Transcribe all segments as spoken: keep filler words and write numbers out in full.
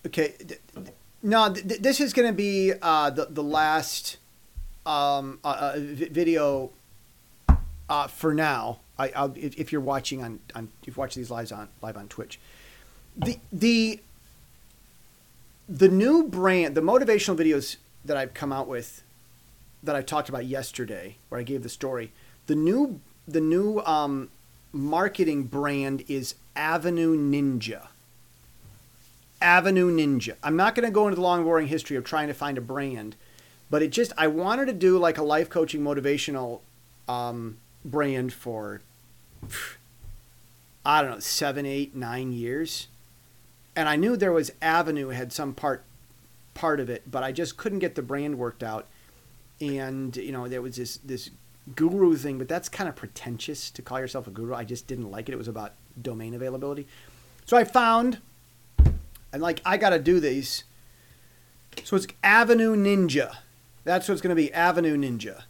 Okay. No, th- th- this is going to be uh, the the last um, uh, uh, v- video uh, for now. I, I'll, if, if you're watching on, on if you watch these lives on live on Twitch, the the the new brand, the motivational videos that I've come out with, that I talked about yesterday, where I gave the story, the new the new um, marketing brand is Avenue Ninja. Avenue Ninja. I'm not going to go into the long, boring history of trying to find a brand, but it just, I wanted to do like a life coaching motivational um, brand for, I don't know, seven, eight, nine years. And I knew there was Avenue had some part, part of it, but I just couldn't get the brand worked out. And, you know, there was this, this guru thing, but that's kind of pretentious to call yourself a guru. I just didn't like it. It was about domain availability. So I found, and like, I got to do these. So it's Avenue Ninja. That's what it's going to be, Avenue Ninja.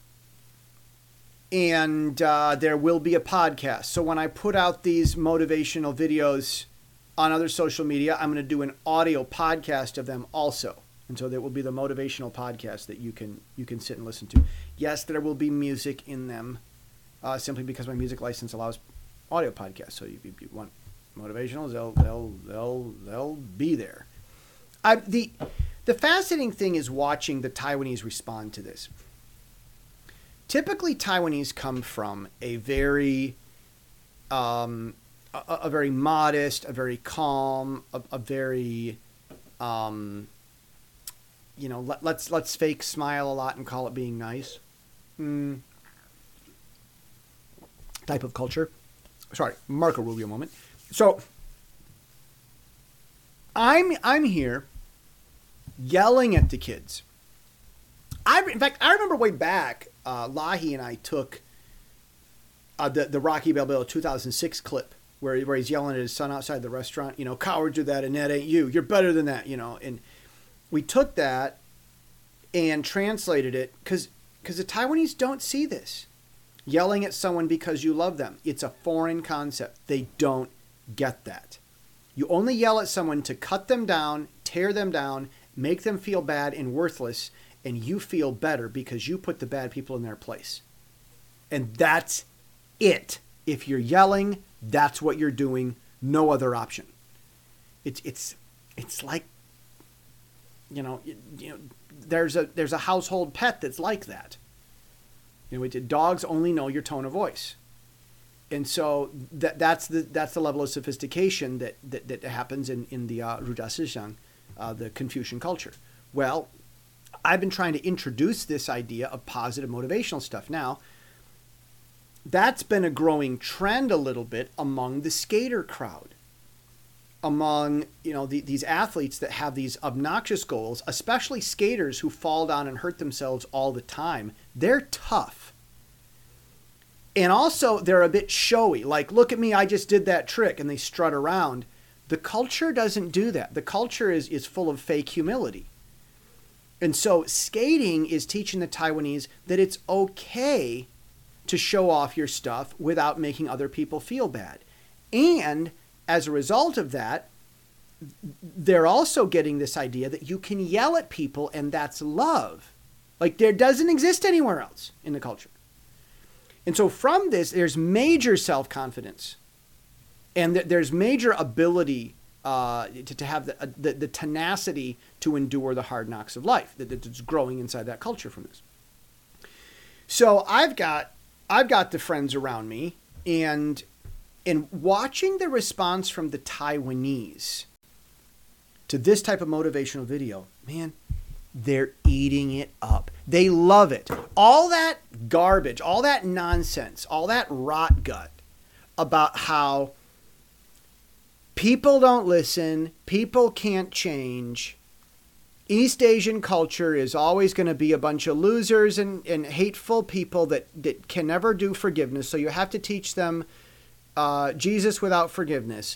And uh, there will be a podcast. So when I put out these motivational videos on other social media, I'm going to do an audio podcast of them also. And so there will be the motivational podcast that you can you can sit and listen to. Yes, there will be music in them, uh, simply because my music license allows audio podcasts. So if you, you want motivationals, they'll they'll they'll they'll be there. I, the the fascinating thing is watching the Taiwanese respond to this. Typically, Taiwanese come from a very um, a, a very modest, a very calm, a, a very um, you know, let, let's let's fake smile a lot and call it being nice. Mm. Type of culture. Sorry, Marco Rubio moment. So I'm I'm here yelling at the kids. I in fact I remember way back, uh, Lahi and I took uh, the the Rocky Balboa two thousand six clip where where he's yelling at his son outside the restaurant. You know, cowards do that, and that ain't you. You're better than that. You know, and we took that and translated it because because the Taiwanese don't see this. Yelling at someone because you love them. It's a foreign concept. They don't get that. You only yell at someone to cut them down, tear them down, make them feel bad and worthless, and you feel better because you put the bad people in their place. And that's it. If you're yelling, that's what you're doing. No other option. It's it's it's like, you know, you know, there's a there's a household pet that's like that. You know, it, dogs only know your tone of voice, and so that that's the that's the level of sophistication that that, that happens in in the uh, Rudasizhang, uh, the Confucian culture. Well, I've been trying to introduce this idea of positive motivational stuff. Now, that's been a growing trend a little bit among the skater crowd, among you know the, these athletes that have these obnoxious goals, especially skaters who fall down and hurt themselves all the time. They're tough. And also they're a bit showy. Like, look at me, I just did that trick, and they strut around. The culture doesn't do that. The culture is, is full of fake humility. And so skating is teaching the Taiwanese that it's okay to show off your stuff without making other people feel bad. And as a result of that, they're also getting this idea that you can yell at people and that's love. Like, there doesn't exist anywhere else in the culture. And so from this, there's major self-confidence. And th- there's major ability uh, to, to have the, uh, the, the tenacity to endure the hard knocks of life that, that's growing inside that culture from this. So I've got I've got the friends around me, and and watching the response from the Taiwanese to this type of motivational video, man, they're eating it up. They love it. All that garbage, all that nonsense, all that rot gut about how people don't listen, people can't change. East Asian culture is always going to be a bunch of losers and, and hateful people that, that can never do forgiveness. So you have to teach them uh, Jesus without forgiveness.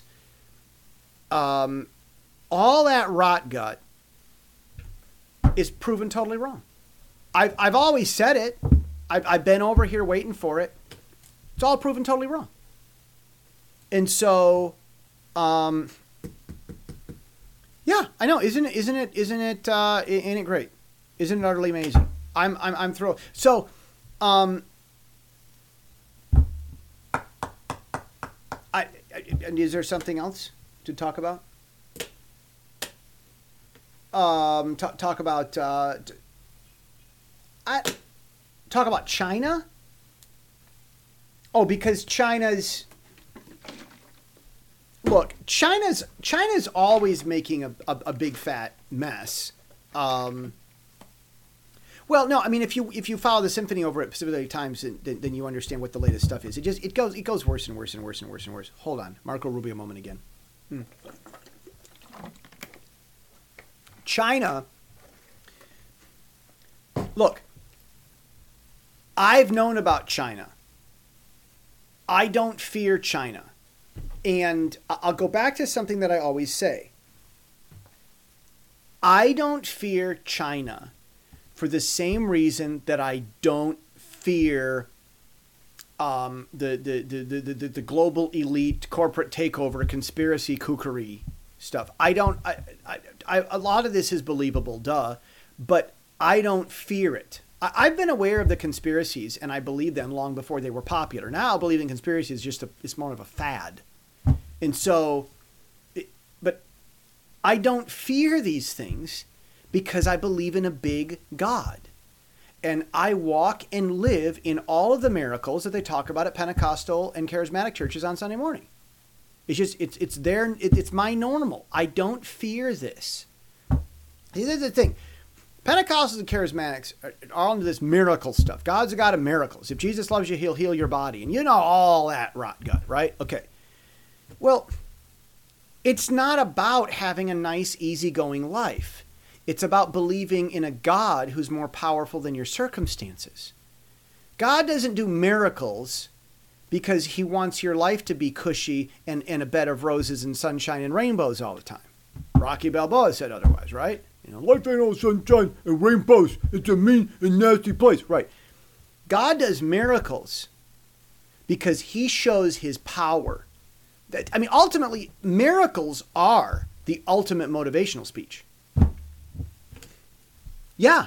Um, all that rot gut is proven totally wrong. I've, I've always said it. I've, I've been over here waiting for it. It's all proven totally wrong. And so, um, Yeah, I know. Isn't it? Isn't it? Isn't it? Uh, isn't it great? Isn't it utterly amazing? I'm I'm I'm thrilled. So, um, I, I and is there something else to talk about? Um, t- talk about uh, t- I talk about China. Oh, because China's look, China's China's always making a, a, a big fat mess. Um, well, no, I mean if you if you follow the symphony over at Pacific Daily Times, then, then you understand what the latest stuff is. It just it goes it goes worse and worse and worse and worse and worse. Hold on, Marco Rubio moment again. Hmm. China. Look, I've known about China. I don't fear China. And I'll go back to something that I always say. I don't fear China for the same reason that I don't fear um, the, the, the, the, the, the global elite corporate takeover conspiracy kookery stuff. I don't, I, I, I, a lot of this is believable, duh, but I don't fear it. I, I've been aware of the conspiracies and I believe them long before they were popular. Now believing conspiracies is just a, it's more of a fad. And so, it, but I don't fear these things because I believe in a big God. And I walk and live in all of the miracles that they talk about at Pentecostal and charismatic churches on Sunday morning. It's just, it's it's there, it, it's my normal. I don't fear this. Here's the thing. Pentecostals and charismatics are, are into this miracle stuff. God's a God of miracles. If Jesus loves you, he'll heal your body. And you know all that rot gut, right? Okay. Well, it's not about having a nice, easygoing life. It's about believing in a God who's more powerful than your circumstances. God doesn't do miracles because he wants your life to be cushy and, and a bed of roses and sunshine and rainbows all the time. Rocky Balboa said otherwise, right? You know, life ain't all sunshine and rainbows. It's a mean and nasty place. Right. God does miracles because he shows his power. That, I mean, ultimately, miracles are the ultimate motivational speech. Yeah.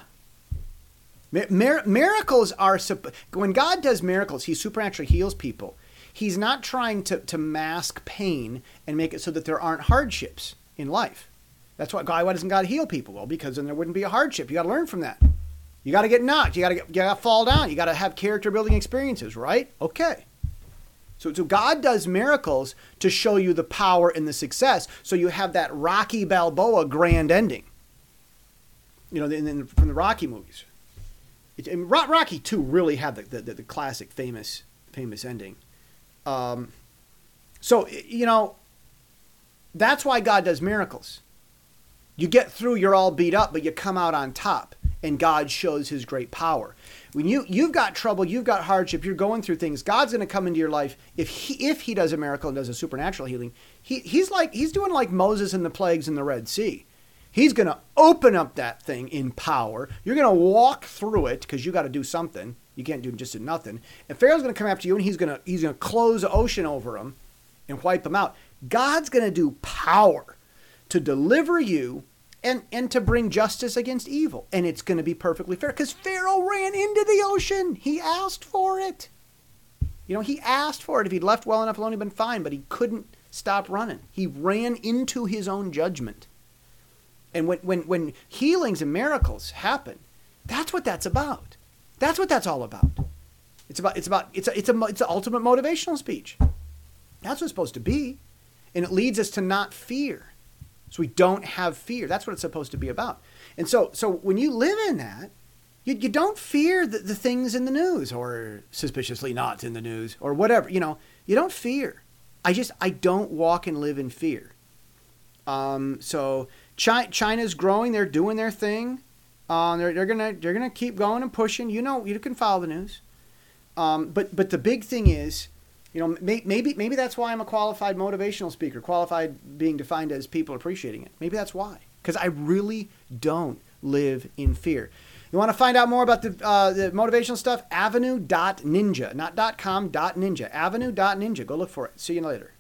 Mir- miracles are, when God does miracles, he supernaturally heals people. He's not trying to, to mask pain and make it so that there aren't hardships in life. That's why God, why doesn't God heal people? Well, because then there wouldn't be a hardship. You got to learn from that. You got to get knocked. You got to get, you got to fall down. You got to have character building experiences, right? Okay. So, so God does miracles to show you the power and the success. So you have that Rocky Balboa grand ending. You know, in, in, from the Rocky movies. It, and Rocky two really had the, the, the classic famous famous ending. Um, so, you know, that's why God does miracles. You get through, you're all beat up, but you come out on top. And God shows his great power. When you, you've got trouble, you've got hardship, you're going through things, God's going to come into your life. If he, if he does a miracle and does a supernatural healing, he, he's like, he's doing like Moses and the plagues in the Red Sea. He's going to open up that thing in power. You're going to walk through it because you got to do something. You can't do just nothing. And Pharaoh's going to come after you and he's going to, he's going to close the ocean over him and wipe him out. God's going to do power to deliver you And, and to bring justice against evil. And it's going to be perfectly fair because Pharaoh ran into the ocean. He asked for it. You know, he asked for it. If he'd left well enough alone, he'd been fine, but he couldn't stop running. He ran into his own judgment. And when, when, when healings and miracles happen, that's what that's about. That's what that's all about. It's about, it's about, it's a, it's a, it's an ultimate motivational speech. That's what it's supposed to be. And it leads us to not fear. So we don't have fear. That's what it's supposed to be about. And so so when you live in that, you, you don't fear the, the things in the news or suspiciously not in the news or whatever. You know, you don't fear. I just, I don't walk and live in fear. Um, so China, China's growing. They're doing their thing. Um, they're, they're gonna they're gonna keep going and pushing. You know, you can follow the news. Um, but but the big thing is, you know, may, maybe maybe that's why I'm a qualified motivational speaker, qualified being defined as people appreciating it. Maybe that's why, because I really don't live in fear. You want to find out more about the uh, the motivational stuff? avenue dot ninja, not .com, .ninja. avenue dot ninja. Go look for it. See you later.